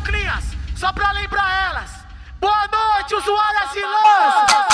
Clias, só pra lembrar elas. Boa noite, usuárias e lanças.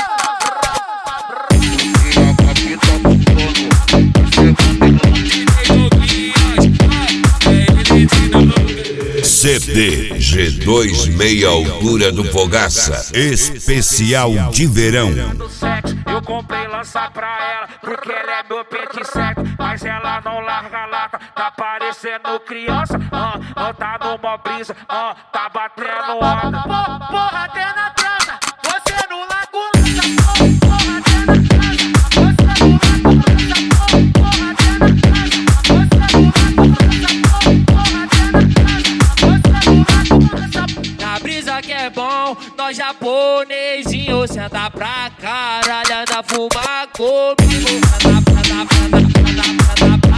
CD G2 meia altura do Fogaça, especial de verão. Eu comprei lança pra ela, porque ela é meu pente certo. Mas ela não larga a lata, tá parecendo criança. Não tá numa brisa, tá batendo onda. Porra, até na transa, você não larga o lança. Porra, até na transa, você não larga o lança. Porra, até na transa, você não larga o lança. Porra, até na transa, você não larga o lança. Na brisa que é bom, nós japonesinho senta pra caralho, anda fumar comigo. Anda pra caralho, anda pra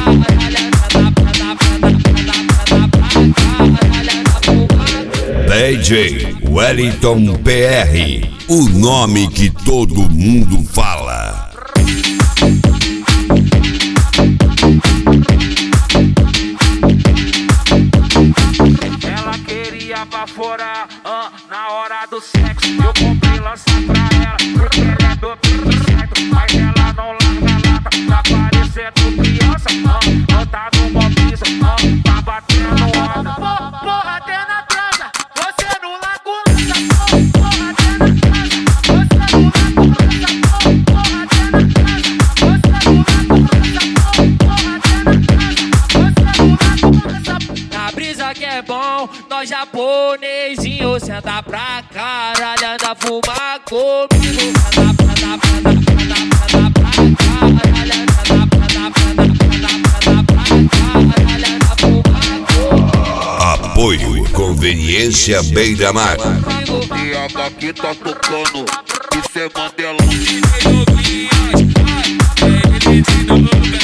fumar. DJ Wellington PR, o nome que todo mundo fala. Ela queria baforar na hora do sexo. Eu comprei lança pra ela, porque ela é meu pente certo. Mas ela não larga a lata, tá parecendo criança. Não tá numa brisa, tá batendo onda. Porra, até na transa, você não larga o lança. Porra, até na transa, você não larga o lança. Porra, até na transa, você não larga o lança. Porra, até na transa, você não larga o lança. Na brisa que é bom, nós japonesinho senta pra caralho, anda fumar comigo. Anda pra caralho, anda fumar. Apoio Conveniência Beira-Mar. E a daqui tá tocando, isso é Mandelão.